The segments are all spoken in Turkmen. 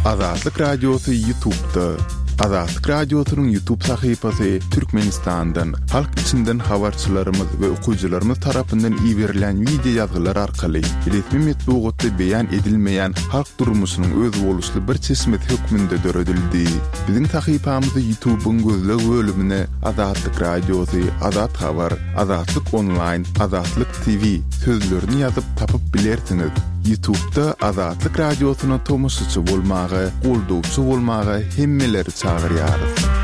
Azatlyk Radyosu YouTube'da. Azatlyk Radyosu'nun YouTube sayfasy Türkmenistan'dan, halk içinden habarçylarymyz we okuyjylarymyz tarapyndan ýiberilen video ýazgylar arkaly resmi metbuatda beýan edilmeýän halk durmuşynyň öz boluşly bir çeşmet hökmünde döredildi. Biziň sayfamyzy YouTube'un gözleg bölümine Azatlyk Radyosu, Azat Habar, Azatlyk Online, Azatlyk TV sözlerini ýazyp tapyp bilersiňiz. YouTube'da Azatlyk Radyosu'na tomusçy bolmagy, goldowçy bolmagy hemmeleri çağırýar.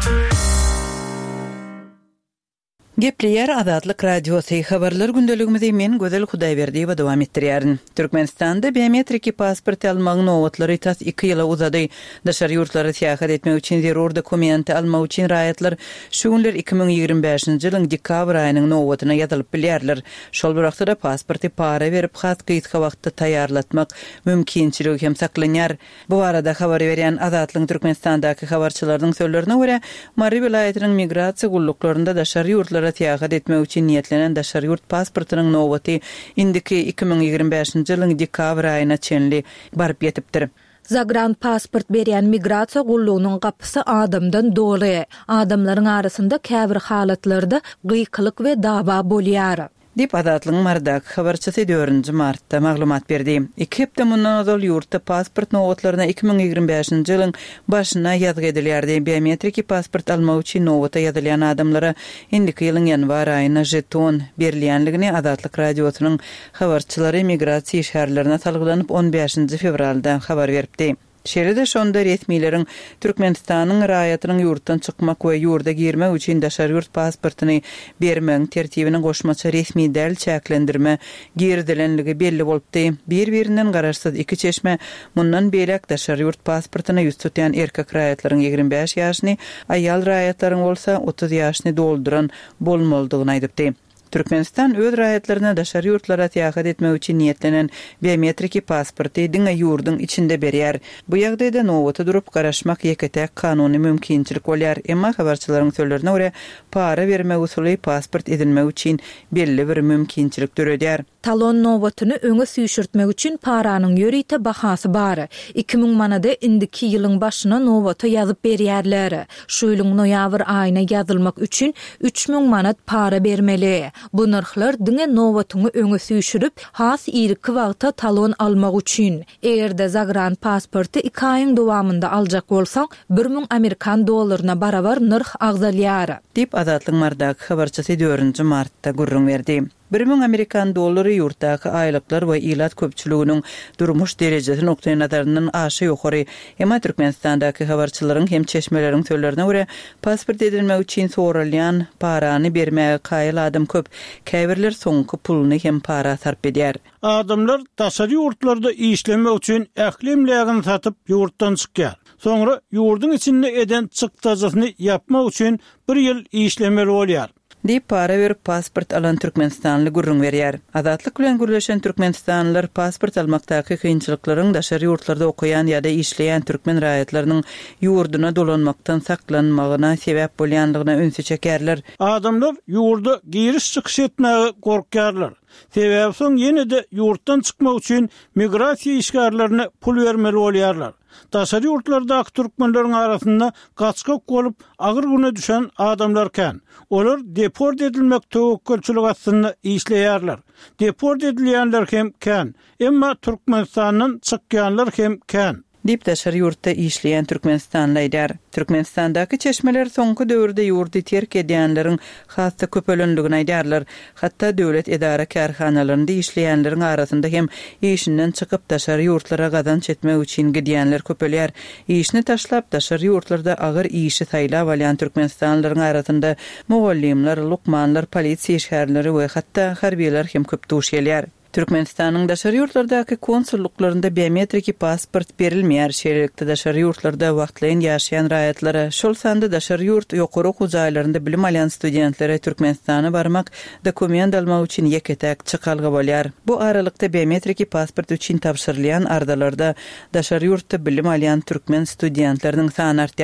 Gepleýär Azatlyk Radyosu habarlar gündeligimizi men Gözel Hudaýberdi we dowam etdirýärin. Türkmenistanda biometrik pasport almagyň nowatlary tas 2 ýyla uzady. Daşary ýurtlary seýahat etmek üçin zerur dokument almak üçin raýatlar şu günler 2025-nji ýylyň dekabr aýynyň nowatyna ýazylyp bilýärler. Şol wagtda pasporty para berip hat gyýtka wagtda taýýarlatmak mümkinçiligi hem saklanýar. Bu arada habar berýän Azatlyk Türkmenistandaky habarçylaryň sözlerine görä, Mary vilayatynyň migrasiýa gulluklarynda daşary ýurtlara seýahat etmek üçin niýetlenen daşary ýurt pasportynyň nowaty indiki 2025-nji ýylyň dekabr aýyna çenli baryp ýetipdir. Zagran pasport berýän migrasiýa gullugynyň gapysy adamdan doly. Adamlaryň arasynda käbir halatlarda gyýkylyk we dawa bolýar. Dip Azatlyň mardak habarçysy 4-nji martda maglumat berdi. 2 hepde mundan azal ýurtda pasport nowatlaryna 2025-nji ýylyň başyna ýazgy edilýärdi. Biometrik pasport almak üçin nowata ýazylýan adamlara indiki ýylyň ýanwar aýyna jeton berilýänligini Azatlyk Radiosynyň habarçylary migrasiýa şäherlerine salgylanyp 15-nji fevralda habar beripdi. Şeride şonda resmiýetiň Türkmenistanyň raýatynyň ýurtdan çykmak we ýurda girmek üçin daşary ýurt pasportyny bermek tertibine goşmaça resmi däl çäklendirme girdilenligi belli bolupdy. Bir-birinden garaşsyz iki çeşme mundan beýlek daşary ýurt pasportyny ýüz tutýan erkek raýatlaryň 25 ýaşyny, aýal raýatlaryň bolsa 30 ýaşyny dolduran bolmalydygyny aýdypdy. Türkmenistan öz raýatlaryna daşary ýurtlara seýahat etmek üçin niýetlenen biometrik pasporty diňe ýurdun içinde berýär. Bu ýagdaýda nowaty durup garaşmak ýeketek kanuny mümkinçilik bolýar. Emma habarçylaryň sözlerine görä, para bermek usuly pasport edilmek üçin belli bir mümkinçilik döredýär. Talon nowatyny öňe süýşürtmek üçin paranyň ýörite bahasy bar. 2000 manada indiki ýylyň başyna nowaty ýazyp berýärler. Şu ýylyň noýabr aýyna ýazylmak üçin 3000 manat para bermeli. Bu narxlar diňe nowatyny öňe süýşürip, has ýerki wagtda talon almak üçin. Egerde zagran pasporty 2 aýyň dowamında aljak bolsaň, 1000 Amerikan dollaryna barabar narx agzalýar. Dip Azatlyk mardak habarçysy 4-nji martda gurrun berdi. 1000 Amerikan dollary ýurtdaky aýlyklar we ilat köpçüliginiň durmuş derejesi noktaý nazaryndan aşy ýokary. Emma Türkmenistandaky habarçylaryň hem çeşmeleriň sözlerine görä, pasport edilmek üçin soralýan parany bermäge kaýyl adam köp. Käbirler soňky puluny hem para sarp edýär. Adamlar daşary ýurtlarda işlemek üçin ählimlegini satyp ýurtdan çykýar. Soňra ýurdun içinde eden çykdajasyny yapmak üçin 1 ýyl işlemeli bolýar. Dip para verip pasport alan Türkmenistanly gurrun berýär. Azatlyk bilen gürleşen Türkmenistanlylar pasport almakdaky kynçylyklaryň daşary ýurtlarda okuyan ýa-da işleýän türkmen raýatlarynyň ýurduna dolanmakdan saklanmagyna sebäp bolýanlygyna öňse çekerler. Adamlar ýurda giriş çykyş etmäge gorkarlar. Sebäbi soň ýene-de ýurtdan çykmak üçin migrasiýa işgärlerine pul bermeli bolýarlar. Daşary ýurtlardaky türkmenleriň arasynda gaçkak bolup agyr güne düşen adamlarken, olar deport edilmek töwekkülçülük aslynda işleýärler. Deport edilýänler hem kän, emma Türkmenistanyň çykýanlar hem kän. Dip daşary ýurtda işleýän Türkmenistanlylar. Türkmenistandaky çeşmeler soňky döwürde ýurdy terk edýänleriň hasda köpelenligini aýdarlar. Hatda döwlet edara karhanalarynda işleýänleriň arasynda hem işinden çykyp daşary ýurtlara gazanç etmek üçin gidýänler köpelýär. İşini taşlap daşary ýurtlarda agyr işi saýlap alýan Türkmenistanlylaryň arasynda mowallimler, lukmanlar, polisiýa işgärleri we hatda harbiýler hem köp duş gelýär. Türkmenistanyň daşary ýurtlardaky konsulluklarynda biometrik pasport berilmeýär. Şeýlelikde daşary ýurtlarda wagtlaýyn ýaşaýan raýatlara, şol sanda daşary ýurt ýokary okuw jaýlarynda bilim alýan studentlere Türkmenistana barmak, dokument almak üçin ýeketek çykalgy bolýar. Bu aralykda biometrik pasport üçin tapşyrylýan ardalarda daşary ýurtda bilim alýan türkmen studentleriň sany artýar.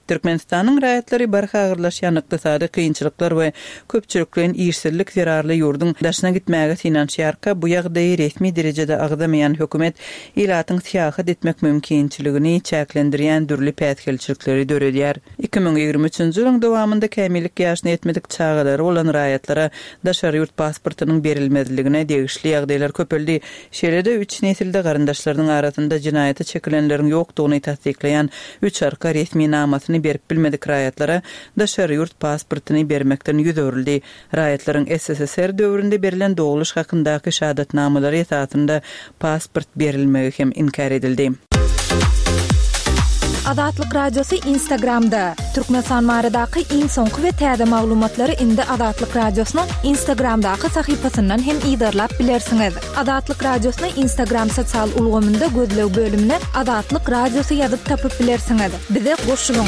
Türkmenistanyň raýatlary barha agyrlaşýan ykdysady kynçylyklar we köpçülikden ýeşillik zerarly ýurdun daşyna gitmäge finansiýarka bu ýagdaýy resmi derejede agdamaýan hökümet ilatyň syýahat etmek mümkinçiligini çäklendirýän dürli pätkelçilikleri döredýär. 2023-nji ýylyň dowamynda kämillik ýaşyny etmedik çağalary bolan raýatlara daşary ýurt pasportynyň berilmezligine degişli ýagdaýlar köpeldi. Şeýle-de 3 nesilde garyndaşlarynyň arasynda jinaýaty çekilenleriň ýokdugyny tasdiklaýan 3 arka resmi namasyny berip bilmedik raýatlara daşary ýurt pasportyny bermekden ýüzörildi. Raýatlaryň SSSR döwründe berilen doguluş hakyndaky şahadatnamalary esasynda pasport berilmegi hem inkar edildi. Azatlyk Radiosu Instagramda. Türkmenistan baradaky iň soňky we täze maglumatlary indi Azatlyk Radiosynyň Instagramdaky sahypasyndan hem ýydarlap bilersiňiz. Azatlyk Radiosyny Instagram sosial ulgamynda gözlew bölümine Azatlyk Radiosu ýazyp tapyp bilersiňiz. Bize goşulyň.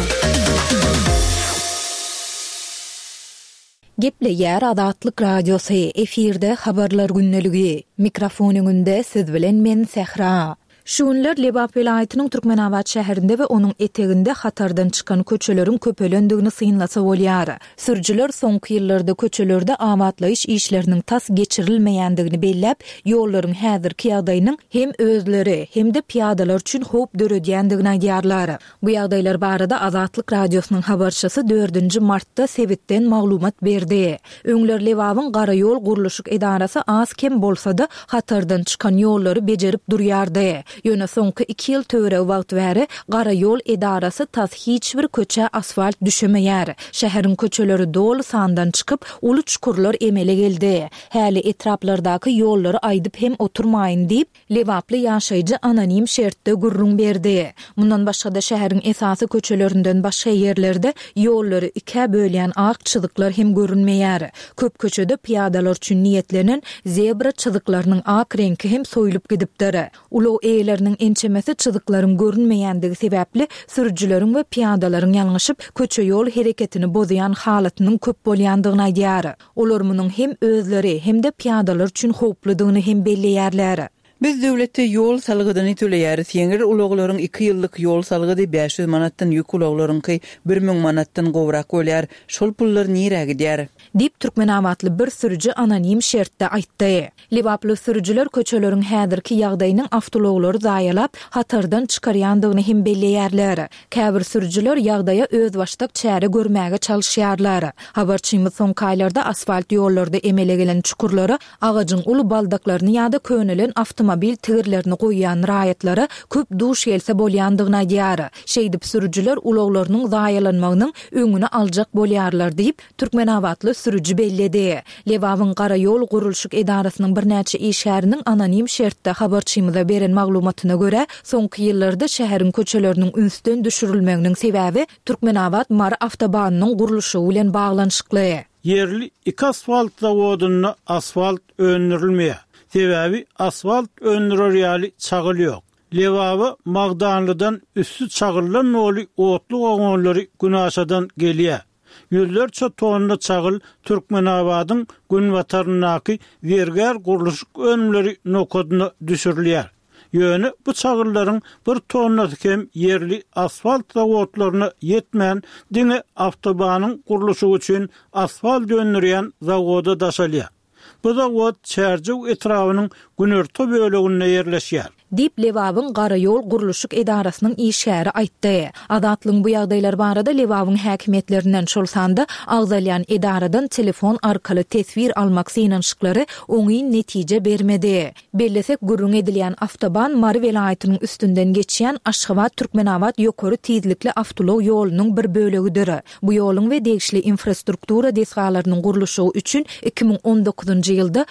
Gepleýär Azatlyk Radiosu efirde habarlar günneligi. Mikrofonyňynda siz bilen men Sehra. Şuunlar Lebap vilayatynyň Türkmenabad şäherinde we onuň eteginde hatardan çykan köçeleriň köpelendigini syňlasa bolýar. Sürjüler soňky ýyllarda köçelerde amatlaýyş işleriniň tas geçirilmeýändigini belläp, ýollaryň häzirki ýagdaýynyň hem özleri hem de piýadalar üçin hop döredýändigini aýdýarlar. Bu ýagdaýlar barada Azatlyk Radiosynyň habarçysy 4-nji martda Sebitden maglumat berdi. Öňler Lebabyň Gara ýol guruluşyk edarasy az kem bolsa-da hatardan çykan ýollary bejerip durýardy. Ýöne soňky 2 ýyl töre wagt bäri Gara ýol edarasy tas hiç bir köçe asfalt düşemeýär. Şäheriň köçeleri dolu sandan çykyp, uly çukurlar emele geldi. Häli etraplardaky ýollary aýdyp hem oturmaýyn diýip, Lebaply ýaşaýjy anonim şertde gurrun berdi. Mundan başga da şäheriň esasy köçelerinden başga ýerlerde ýollary ikä bölýän ak çyzyklar hem görünmeýär. Köp köçede piýadalar üçin niýetlenen zebra çyzyklarynyň ak rengi hem soýulyp gidipdir. Ulo eýleriniň ençemesi çyzyklaryň görünmeýändigi sebäpli sürjüleriň we piýadalaryň ýalňyşyp köçe ýol hereketini bozýan halatynyň köp bolýandygyny aýdýar. Olar munyň hem özleri hem de piýadalar üçin howpludygyny hem belleýärler. Biz döwletde ýol salgydyny töleýäris. Ýeňir ulaglaryň 2 ýyllyk ýol salgydy 500 manatdan ýük ulaglaryňky 1000 manatdan gowrak bolýar. Şol pullar nirä gidýär? Dip Türkmenabatly bir sürücü anonim şertde aýtdy. Lebaply sürüjüler köçeleriň häzirki ýagdaýynyň awtologlary zaýalap, hatardan çykarýandygyny hem belleýärler. Käbir sürüjüler ýagdaýa öz başdak çäre görmäge çalyşýarlar. Habarçymyz soňky aýlarda asfalt ýollarda emele gelen çukurlary, agajyň uly baldaklaryny ýa-da könelen avtomobil tigirlerini goýýan raýatlara köp duş gelse bolýandygyny aýdýar. Şeýdip sürüjüler ulaglarynyň zaýalanmagynyň öňüne aljak bolýarlar diýip Türkmenabatly sürüjü belledi. Lebabyň Gara ýol guruluşyk edarasynyň bir näçe işgäriniň anonim şertde habarçymyza beren maglumatyna görä, soňky ýyllarda şäheriň köçeleriniň ünsden düşürilmeginiň sebäbi Türkmenabad Mar awtobanynyň guruluşy bilen baglanyşykly. Yerli iki asfalt zawodyna asfalt öndürilmeýär. Sebäbi asfalt öndürür ýaly çagyl ýok. Lebaby Magdanlydan üstü çagyrlan oly otly oňlary Günaşadan gelýär. Yüzlerçe tonla çagyl Türkmenabadyň Günwatarynaky vergär guruluşyk önümleri nokodyna düşürilýär. Ýöne bu çagyrlaryň bir tonnasy hem yerli asfalt zawodlaryna ýetmän diňe awtobanyň guruluşy üçin asfalt döndürýän zawoda daşalýar. Bu zawod Çärjew etrawynyň günörtü böleginde ýerleşýär. Dip Lebabyň Gara ýol guruluşyk edarasynyň işgäri aýtdy. Adatlyň bu ýagdaýlar barada Lebabyň häkimetlerinden şol sanda agzalýan edaradan telefon arkaly tesvir almak synanşyklary oňy netije bermedi. Bellesek gurrun edilýän awtoban Mar vilayatynyň üstünden geçýän Aşgabat Türkmenabad ýokary tizlikli awtolog ýolunyň bir bölegidir. Bu ýoluň we degişli infrastruktura desgalarynyň guruluşy üçin 2019-njy ýylda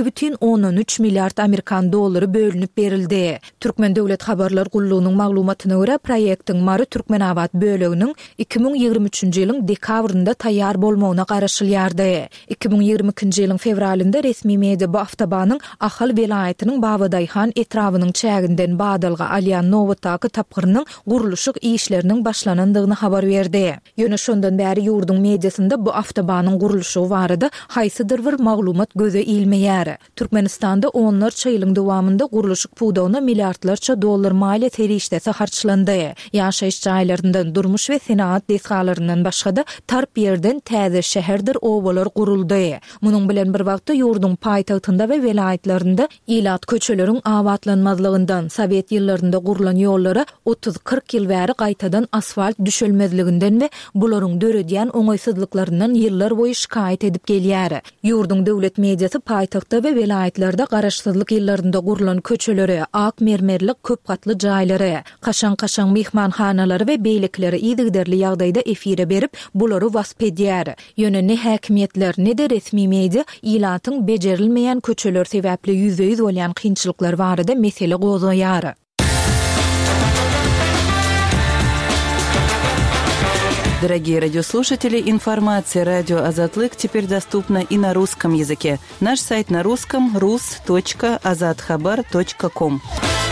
2,13 milliard Amerikan dollary bölünip berildi. Türkmen Döwlet Habarlar Gullugynyň maglumatyna görä, proýektiň Mary Türkmenabad böleginiň 2023-nji ýylyň dekabrynda taýýar bolmagyna garaşylýardy. 2022-nji ýylyň fevralynda resmi media bu awtobanyň Ahal vilayatynyň Babadyhan etrawynyň çäginden badalga alýan Novotaky tapgyrynyň guruluşyk işleriniň başlanandygyny habar berdi. Ýöne şondan bäri ýurdun mediasynda bu awtobanyň guruluşy barada haýsydyr bir maglumat göze ilmeýär. Türkmenistanda onlarça ýylyň dowamında guruluşyk puwdawyna ýylyna milliardlarça dollar maliýet terişdesi harçlandy. Ýaşaýyş jaýlaryndan durmuş we senaat desgalaryndan başga da tarp ýerden täze şäherdir owalar guruldy. Munyň bilen bir wagtda ýurdun paýtagtynda we welaýatlarynda ilat köçeleriň awatlanmazlygyndan, Sovet ýyllarynda gurulan ýollara 30-40 ýyl bäri gaýtadan asfalt düşelmezliginden we bularyň döredýän oňaýsyzlyklaryndan ýyllar boýy şikaýet edip gelýär. Ýurdun döwlet mediasy paýtagtda we welaýatlarda garaşsyzlyk ýyllarynda gurulan köçelere, ak mermerlik köp gatly jaýlary, kaşan mehmanhanalary we beýlikleri ýygyderli ýagdaýda efire berip bulary wasp edýär. Ýöne ne häkimetler ne de resmi media ilatyň bejerilmeýän köçeler sebäpli ýüze-ýüz bolýan kynçylyklar barada mesele gozaýar. Дорогие радиослушатели, информация «Радио Азатлык» теперь доступна и на русском языке. Наш сайт на русском rus.azadkhabar.com.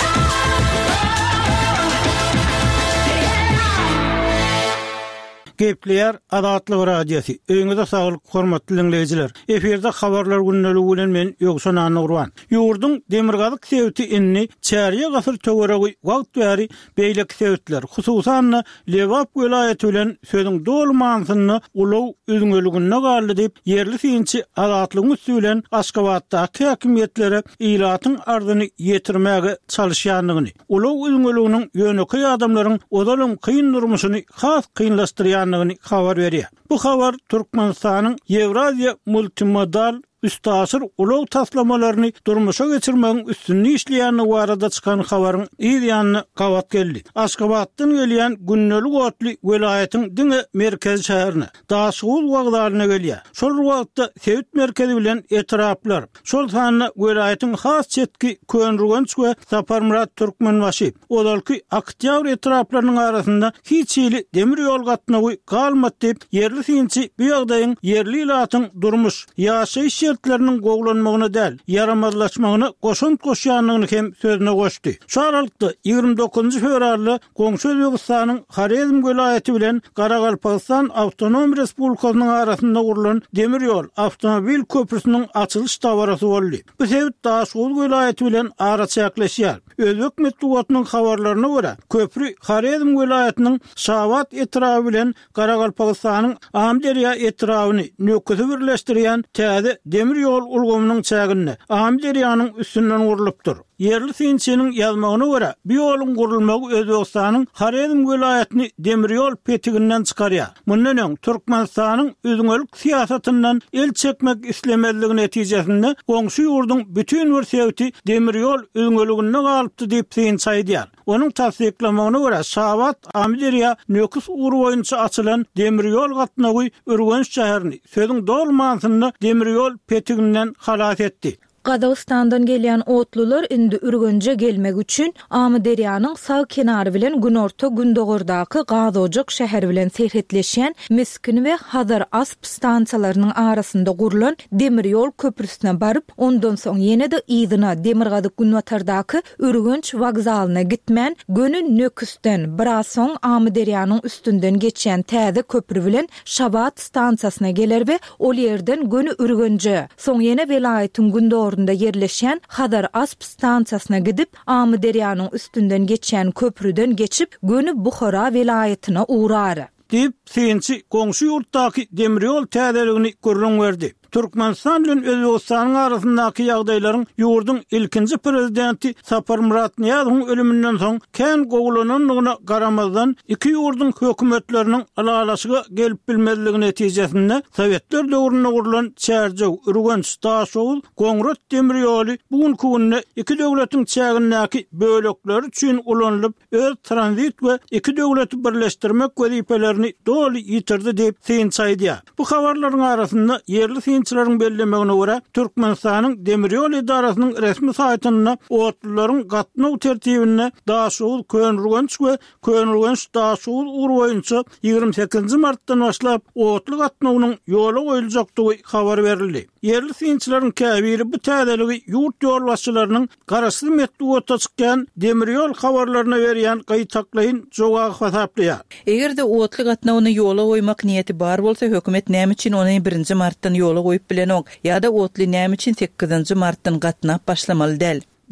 Gepleýär Azatlyk radiosu. Öňüňizde saglyk, hormatly dinleýijiler. Eferde habarlar günneligi bilen men Ýogşan Anurwan. Ýurdun demirgazyk sebäti inni çäriýe gasyr töweregi wagt bäri beýlek sebätler, hususan Lewap welaýaty bilen sözüň dol mansyny ulaw üzüňeligine galdy diýip yerli synçy Azatlyk üstülen Aşgabatdaky häkimetlere ilatyň ardyny ýetirmäge çalyşýanlygyny, ulaw üzüňeliginiň ýöneki adamlaryň odalyň kyn durmuşyny has kynlaşdyrýan habar berýär. Bu habar Türkmenistanyň Ewraziýa multimodal üstasır ulaw taslamalaryny durmuşa geçirmegiň üstünni işleýän barada çykan habaryň ýa-da gawat geldi. Aşgabatdan gelýän günnelik otly welaýatyň diňe merkez şäherine, daşgul wagtlaryna gelýär. Şol wagtda Sewit merkezi bilen etraplar, şol sanyna welaýatyň has çetki Könrügenç we Saparmurat Türkmenbaşy, olalky Aktýabr etraplarynyň arasynda hiç ýyly demir ýol gatnagy galmady diýip yerli synçy bu ýagdaýyň yerli ilatyň durmuş ýaşaýyş şertlerinin goglanmagyna däl, yaramazlaşmagyna goşun goşýanlygyny hem sözüne goşdy. Şu aralykda 29 fevralda Goňşy Özbegistanyň Harezm welaýaty bilen Garagalpakstan Awtonom Respublikasynyň arasynda gurulan demir ýol awtomobil köprüsiniň açylyş dawarasy boldy. Bu sebäp Daşgul welaýaty bilen ara çäkleşýär. Özbek medeniýetiniň habarlaryna görä, köprü Harezm welaýatynyň Şawat etrawy bilen Garagalpakstanyň Amderýa etrawyny nöküsi birleşdirýän täze demir ýol ulgamynyň çägine Amderýanyň üstünden gurulupdyr. Yerli synçynyň ýazmagyna görä, bu ýoluň gurulmagy Özbegistanyň Harezm welaýatyny demir ýol petiginden çykarýar. Mundan öň Türkmenistanyň özüňelik siýasatyndan el çekmek islemezligi netijesinde goňşy ýurdun bütün bir sebäti demir ýol özüňeligine galypdy diýip synçaýdýar. Onuň tasdiklamagyna görä, Şawat Amderýa nöküs uğru boýunça açylan demir ýol gatnagy Ürgenç şäherini sözüň dol mansyny demir ýol petiginden halat etdi. Gadastandan gelýän otlular indi Ürgence gelmek üçin Amderýanyň sağ kenary bilen günorta gündogordaky Gazojak şäher bilen serhetleşýän Miskin we Hazar Asp stansiýalarynyň arasynda gurulan demir ýol köprüsine baryp, ondan soň ýene-de Ýzyna Demirgazyk Günwatardaky Ürgenç wagzalyna gitmän gönü nöküsten biraz soň Amderýanyň üstünden geçýän täze köprü bilen Şabat stansiýasyna geler we ol ýerden gönü Ürgence, soň ýene welaýatyň gündogorunda yerleşen Hazar Asp stansiýasyna gidip Amderýanyň üstünden geçýän köprüden geçip gönü Buhara welaýatyna uğrar. Diýip synçy goňşy ýurtdaky demir ýol täzeligini görüň berdi. Türkmenistan bilen Özbegistanyň arasyndaky ýagdaýlaryň ýurdun ilkinji prezidenti Saparmurat Niýazowyň ölümünden soň kän goglananlygyna garamazdan iki ýurdun hökümetleriniň alalaşyga gelip bilmezligi netijesinde Sowetler döwründe gurulan Çärjek, Ürgenç, Daşoğul, Goňrat demir ýoly bugünkü günde iki döwletiň çägindäki bölekler üçin ulanylyp öz tranzit we iki döwleti birleşdirmek wezipelerini doly ýitirdi diýip synçaýdy. Bu habarlaryň arasynda yerli synçylaryň bellemegine görä Türkmenistanyň demir ýol idarasynyň resmi saýtyna otluların gatnaw tertibine Daşoğul, Könrügenç we Könrügenç Daşoğul uğru boýunça 28 martdan başlap otlu gatnawynyň ýola goýuljakdygy habar berildi. Yerli synçylaryň käbiri bu täzeligi ýurt ýol başçylarynyň garaşly medeniýetde çykýan demir ýol habarlaryna berýän gaýtaklaýyn jogag hasaplanýar. Egerde otlu gatnawyny ýola goýmak niýeti bar bolsa, hökümet näme üçin ony 1 martdan ýola goýup bilenok, ýa-da otly näme üçin 8 martdan gatnap başlamaly däl? Diýip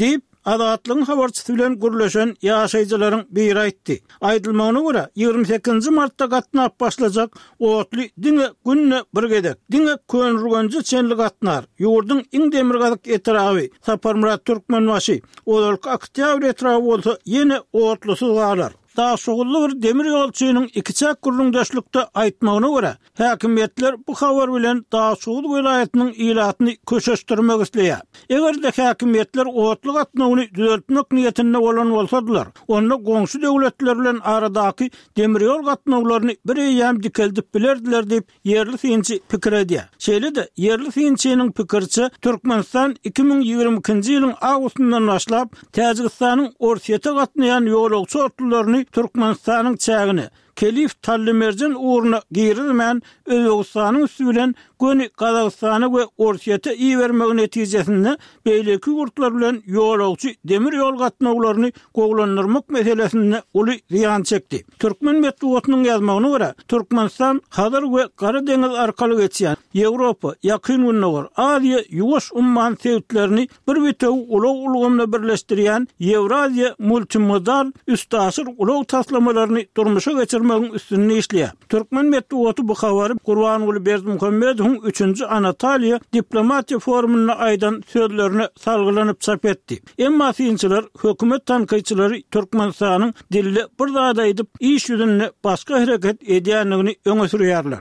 Azatlygyň habarçysy bilen gürleşen ýaşaýjylaryň biri aýtdy. Aýdylmagyna görä 28 martda gatnap başlajak otly diňe günne bir gedek. Diňe könrügenji çenli gatnar. Ýurduň iň demirgazyk etraby Saparmurat Türkmenbaşy olarak oktyabr etrafı bolsa ýene otlusy galar. Daha şogully bir demir ýolçynyň iki çak gürlüňdeşlikde aýtmagyna görä, häkimetler bu habar bilen Daşugul welaýatynyň ilatyny köşeşdirmek isleýär. Egerde häkimetler otly gatnawyny düzeltmek niýetinde bolan bolsadylar, onda goňşy döwletler bilen aradaky demir ýol gatnawlaryny bir ýam dikeldip bilerdiler diýip yerli synçy pikir edýär. Şeýle-de yerli synçynyň pikirçi Türkmenistan 2022-nji ýylyň awgustyndan başlap Täjikistanyň Orsiýete gatnaýan ýolagçy otlaryny Türkmenistanyň çägini Kelif Tallimerjin uğruna girilmän Özbegistanyň üstü bilen göni Gazagystany we Orsiýete iýermegi netijesinde beýleki ýurtlar bilen ýolagçy demir ýol gatnawlaryny goglandyrmak meselesinde uly ziýan çekdi. Türkmen medeniýetiniň ýazmagyna görä, Türkmenistan Hazar we Gara deňiz arkaly geçýän Ýewropa, Ýakyn Günneger, Aziýa, ýuwaş umman sewitlerini bir bitew ulag ulgamda birleşdirýän Ýewraziýa multimodal üstaşyr ulag taslamalaryny durmuşa geçirmegiň üstünde işleýär. Türkmen medeniýeti bu habary Gurbanuly Berdimuhammedowyň 3-nji Anatoliýa diplomatiýa forumuna aýdan sözlerini salgylanyp çap etdi. Emma synçylar, hökümet tanqyçylary Türkmenistanyň dilli bir zada edip iş ýüzünde başga hereket edýänligini öňe sürýärler.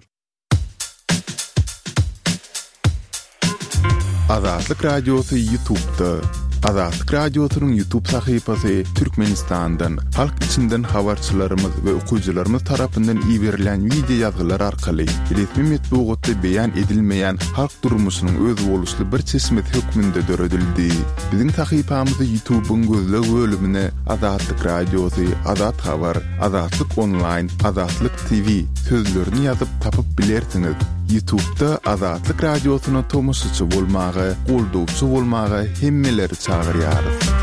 Azatlyk Radiosu YouTube'da. Azatlyk Radiosu'nun YouTube sahypasy Türkmenistan'dan, halk içinden habarçylarymyz we okuyjylarymyz tarapyndan iýerilen video ýazgylar arkaly resmi metbuatda beýan edilmeýän halk durmuşynyň öz boluşly bir çeşmet hökmünde döredildi. Biziň sahypamyzy YouTube'un gözle bölümine Azatlyk Radiosu, Azat Habar, Azatlyk Online, Azatlyk TV sözlerini ýazyp tapyp bilersiňiz. YouTube'da Azatlyk Radiosu'na tomoşçy bolmagy, goldowçy bolmagy hemmeleri çağırýar.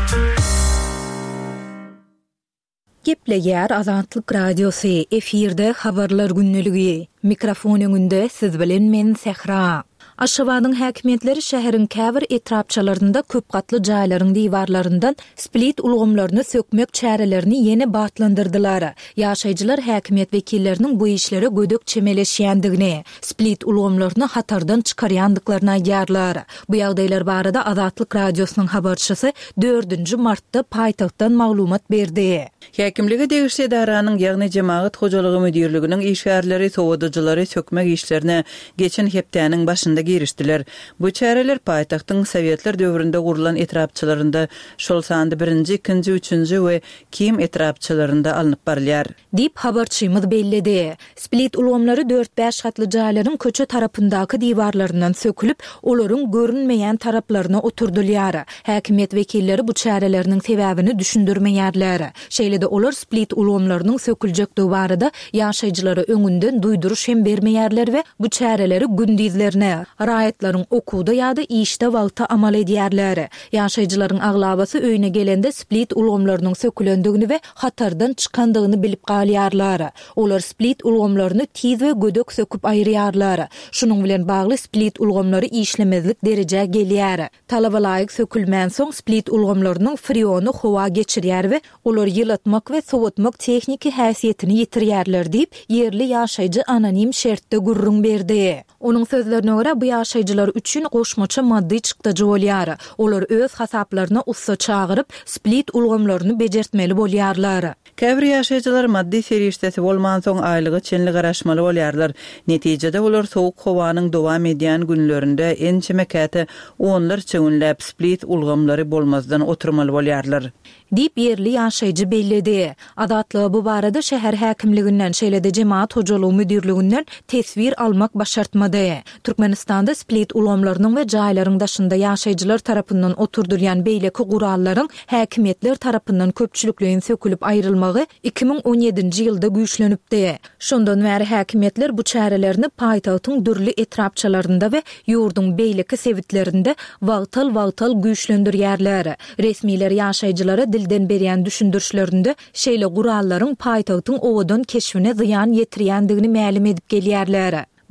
Gepleýär Azatlyk Radiosu efirde habarlar günneligi. Mikrofon öňünde siz bilen men Sehra. Aşgabatyň häkimetleri şäheriň käbir etrapçalarynda köp gatly jaýlaryň diwarlaryndan split ulgamlaryny sökmek çärelerini ýene batlandyrdylar. Ýaşaýjylar häkimet wekilleriniň bu işlere gödök çemeleşýändigini, split ulgamlaryny hatardan çykarýandyklaryna aýdýarlar. Bu ýagdaýlar barada Azatlyk Radiosynyň habarçysy 4-nji martda paýtagtdan maglumat berdi. Häkimligi degişli daranyň ýagny jemaat hojalygy müdirliginiň işgärleri sowadyjylary sökmek işlerine geçen hepdäniň başynda girişdiler. Bu çäreler paýtagtyň Sowetler döwründe gurulan etrapçylarynda şol sandy 1-nji, 2-nji, 3-nji we kim etrapçylarynda alınıp barylýar. Dip habarçymyz bellidi. Split ulgamlary 4-5 hatly jaýlaryň köçe tarapyndaky diwarlaryndan sökülip, olaryň görünmeýän taraplaryna oturdylýar. Häkimet wekilleri bu çäreleriniň sebäbini düşündirmeýärler. Şeýle-de olar split ulgamlarynyň söküljekdigi barada ýaşaýjylary öňünden duýduruş hem bermeýärler we bu çäreleri gündizlerine raýatlaryň okuwda ýa-da işde wagtda amal edýärler. Ýaşaýjylaryň aglabasy öýüne gelende split ulgamlarynyň sökülendigini we hatardan çykandygyny bilip galýarlar. Olar split ulgamlaryny tiz we gödök söküp aýrýarlar. Şunuň bilen bagly split ulgamlary işlemezlik derejä gelýär. Talaba laýyk sökülmän soň split ulgamlarynyň freony howa geçirýär we olar ýylatmak we sowatmak techniki häsiýetini ýitirýärler diýip yerli ýaşaýjy anonim şertde gurrun berdi. Onuň sözlerine görä bu ýaşaýjylar üçin goşmaça maddi çykdyjy bolýar. Olar öz hasaplaryna usta çağırıp split ulgamlaryny bejertmeli bolýarlar. Käbir ýaşaýjylar maddi serişdesi bolman soň aýlygy çenli garaşmaly bolýarlar. Netijede olar sowuk howanyň dowam edýän günlerinde ençemekäte onlar çöňünläp split ulgamlary bolmazdan oturmaly bolýarlar. Dip yerli ýaşaýjy bellidi. Adatlygy bu barada şäher häkimliginden şeýle-de jemaat hojalygy müdirliginden tesbir almak başartmady. Türkmenistanda split ulgamlarynyň we jaýlaryň daşynda ýaşaýjylar tarapyndan oturdylýan beýleki gurallaryň häkimetler tarapyndan köpçülikligiň sökülip aýrylmagy 2017-nji ýylda güýçlenipdi. Şondan bäri häkimetler bu çärelerini paýtagtyň dürli etrapçalarynda we ýurduň beýleki sewitlerinde wagtal güýçlendirýärler. Resmiler ýaşaýjylara dilden berýän düşündürüşlerinde şeýle gurallaryň paýtagtyň owadan keşfine ziýan ýetirýändigini mälim edip gelýärler.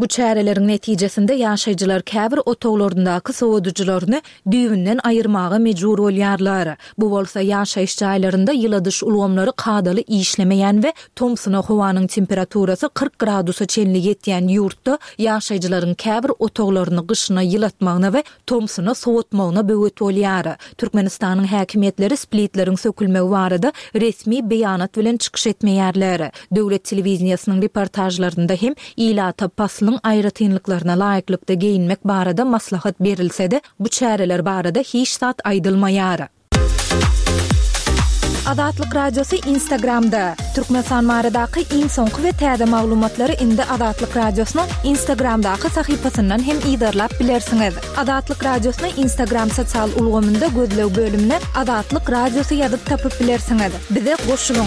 Bu çärelerin netijesinde ýaşaýjylar käbir otoglaryndaky sowadyjylaryny düýünden aýyrmaga mejbur bolýarlar. Bu bolsa ýaşaýyş jaýlarynda ýyladyş ulgamlary kadaly işlemeýän we Thomsona howanyň temperaturasy 40 gradusa çenli ýetýän ýurtda ýaşaýjylaryň käbir otoglaryny gyşyna ýylatmagyna we Thomsona sowatmagyna böwet bolýar. Türkmenistanyň häkimetleri splitleriň sökülmegi barada resmi beýanat bilen çykyş etmeýärler. Döwlet telewiziýasynyň reportajlarynda hem ilata paslyň aýratynlyklaryna laýyklykda geyinmek barada maslahat berilse-de bu çäreler barada hiç zat aýdylmaýar. Adatlyk radiosu Instagramda. Türkmenistan baradaky iň soňky we täze maglumatlary indi Adatlyk radiosynyň Instagramdaky sahypasyndan hem ýydarlap bilersiňiz. Adatlyk radiosynyň Instagram sosial ulgamynda gözlew bölümine Adatlyk radiosu ýazyp tapyp bilersiňiz. Bize goşulyň.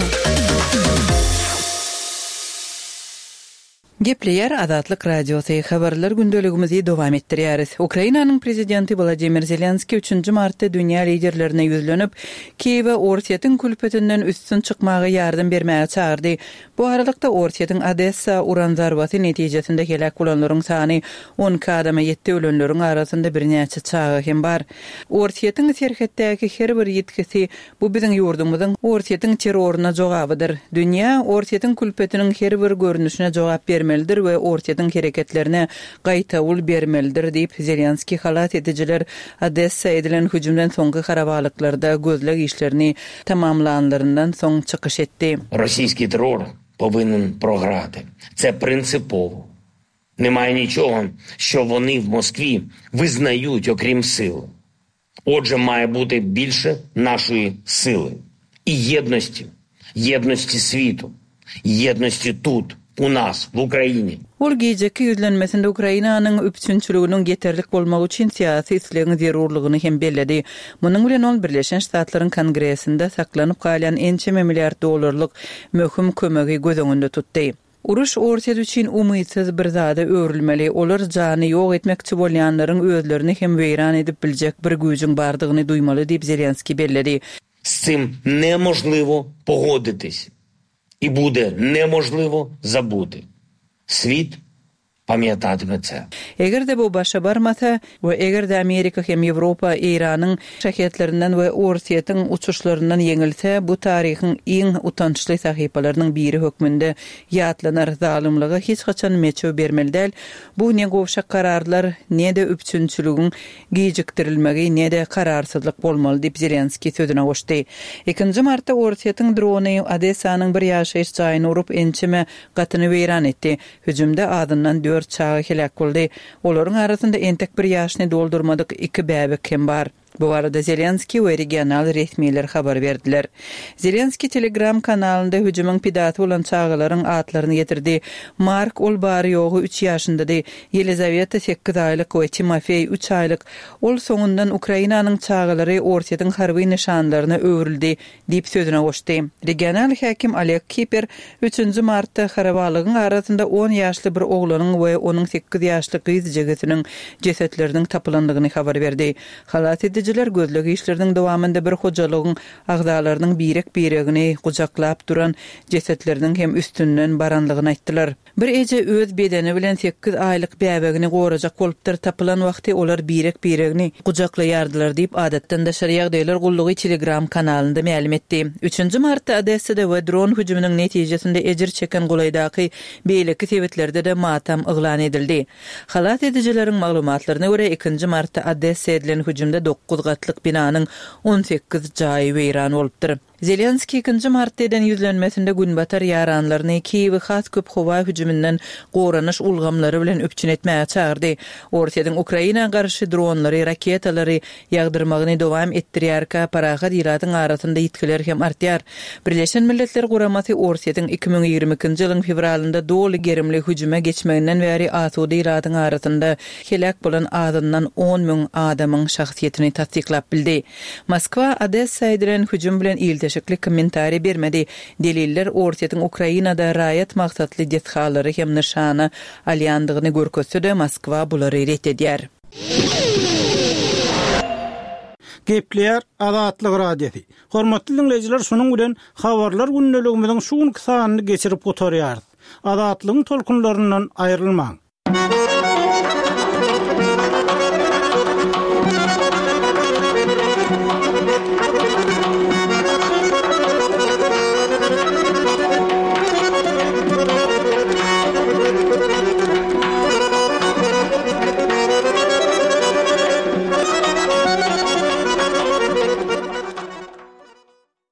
Gepleyer Adatlyk radiosu habarlar gündeligimizi dowam etdirýäris. Ukrainanyň prezidenti Vladimir Zelenski 3 martda dünýä liderlerine ýüzlenip, Kiýewe Ortiýatyň külpetinden üstün çykmagy ýardym bermäge çağırdy. Bu aralykda Ortiýatyň Odessa uran zarbaty netijesinde helak bolanlaryň sany 10 adama ýetdi, ölenleriň arasynda birnäçe çağı hem bar. Ortiýatyň serhetdäki her bir ýetkisi bu biziň ýurdumyzyň Ortiýatyň terroruna jogabydyr. Dünýä Ortiýatyň külpetiniň her bir görnüşine jogap bermelidir we Ortiýatyň hereketlerine gaýta ul bermelidir diýip Zelenski halat edijiler Odessa edilen hüjümden soňky harabalyklarda gözleg işlerini tamamlanlaryndan soň çykyş etdi. Російський терор повинен програти. Це принципово. Немає нічого, що вони в Москві визнають, окрім сили. Отже, має бути більше нашої сили. І єдності світу, єдності тут, у нас, в Україні. Ol gejeki ýüzlenmesinde Ukrainanyň üpçünçüliginiň ýeterlik bolmagy üçin syýasy islegiň zerurlygyny hem belledi. Munyň bilen ol Birleşen Ştatlaryň Kongresinde saklanyp galýan ençe milliard dollarlyk möhüm kömegi göz öňünde tutdy. Uruş Ortiýa üçin umytsyz bir zada öwrülmeli. Olar jany ýok etmekçi bolýanlaryň özlerini hem weýran edip biljek bir güýjüň bardygyny duýmaly diýip Zelenski belledi. З цим неможливо погодитись. І буде неможливо забути. Світ pamyatadymı це. Eger-de bu başa barmasa we eger-de Amerika hem Ýewropa Iranyň şahetlerinden we Ortiýatyň uçuşlaryndan ýeňilse, bu taryhyň iň utançly sahypalarynyň biri hökmünde ýatlanar zalymlygy hiç haçan meçe bermeli däl. Bu ne gowşak kararlar, ne de üpçünçüligiň gijikdirilmegi, ne de kararsyzlyk bolmaly diýip Zelenski sözüne goşdy. 2 martda Ortiýatyň drony Odessanyň bir ýaşaýyş jaýyny urup ençeme gatyny weýran etdi. Hüjümde adyndan 4 çağı helak boldy. Olaryň arasynda entek bir ýaşyny doldurmadyk 2 bäbek hem bar. Bu arada Zelenski we regional resmiler habar berdiler. Zelenski Telegram kanalynda hüjümüň pidaty bolan çağlaryň atlaryny getirdi. Mark Olbary ýogy 3 ýaşyndady. Yelizaveta 8 aýlyk we Timofey 3 aýlyk. Ol soňundan Ukrainanyň çağlary Ortiýatyň harby nişanlaryna öwrüldi diýip sözüne goşdy. Regional hakim Oleg Kiper 3 martda harabalygyň arasynda 10 ýaşly bir oglanyň we onuň 8 ýaşly gyz jegetiniň jesetleriniň tapylandygyny habar berdi. Halat Ýetdijiler gözlegi işleriniň dowamında bir hojalygyň agzalarynyň birek-biregini gujaklap duran jesetleriniň hem üstünden baranlygyny aýtdylar. Bir eje öz bedeni bilen 8 aýlyk bäbegini gorajak bolupdyr. Tapylan wagty olar birek-biregini gujaklaýardylar diýip adatdan da şeriýa ýagdaýlar gullugy Telegram kanalynda ma'lum etdi. 3 martda Odessada we dron hüjüminiň netijesinde ejir çeken golaýdaky beýleki sebetlerde de matam yglan edildi. Halat edijileriň maglumatlaryna görä 2 martda Odessa edilen hüjümde 9 gatlyk binanyň 18 jaýy weýran bolupdyr. Zelenski 2 martdan ýüzlenmesinde günbatar ýaranlaryny Kiýewe has köp howa hüjümünden goranyş ulgamlary bilen öpçün etmäge çağırdy. Ortiýatyň Ukraina garşy dronlary, raketalary ýagdyrmagyny dowam etdirýärkä paragat ýylatyň arasynda ýetkiler hem artýar. Birleşen Milletler Guramasy Ortiýatyň 2022-nji ýylyň fevralynda doly gerimli hüjüme geçmeginden bäri asudy ýylatyň arasynda helak bolan azyndan 10.000 adamyň şahsiýetini tasdiklap bildi. Moskwa Odessa edilen hüjüm bilen teşekkürli kommentari bermedi. Deliller Ortiýatyň Ukrainada raýat maksatly dethalary hem nişana alýandygyny görkezdi. Moskwa bulary reddedýär. Gepleyer Adatlyk radiosu. Hormatly dinleyijiler, şonuň bilen habarlar gündeligimiziň şu sanyny geçirip oturýar. Adatlygyň tolkunlaryndan aýrylmaň. Müzik